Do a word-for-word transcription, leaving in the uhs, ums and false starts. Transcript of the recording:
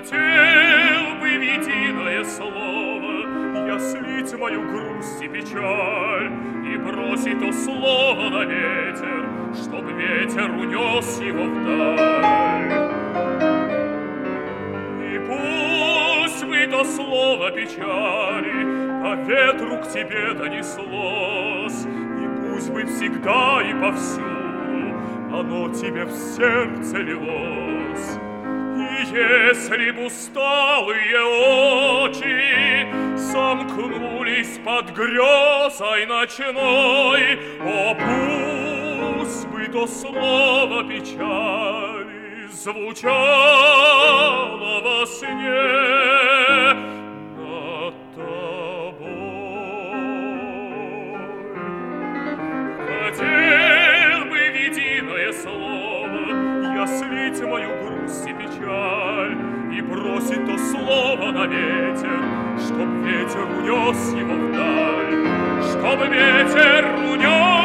Хотел бы в единое слово я слить мою грусть и печаль и бросить то слово на ветер, чтоб ветер унес его вдаль. И пусть бы то слово печали по ветру к тебе донеслось, и пусть бы всегда и повсюду оно тебе в сердце лилось. И если б усталые очи сомкнулись под грезой ночной, о, пусть бы то слово печали звучало во сне над тобой. Хотел бы в единое слово я слить мою грусть и печаль и бросить то слово на ветер, чтоб ветер унес его вдаль, чтоб ветер унес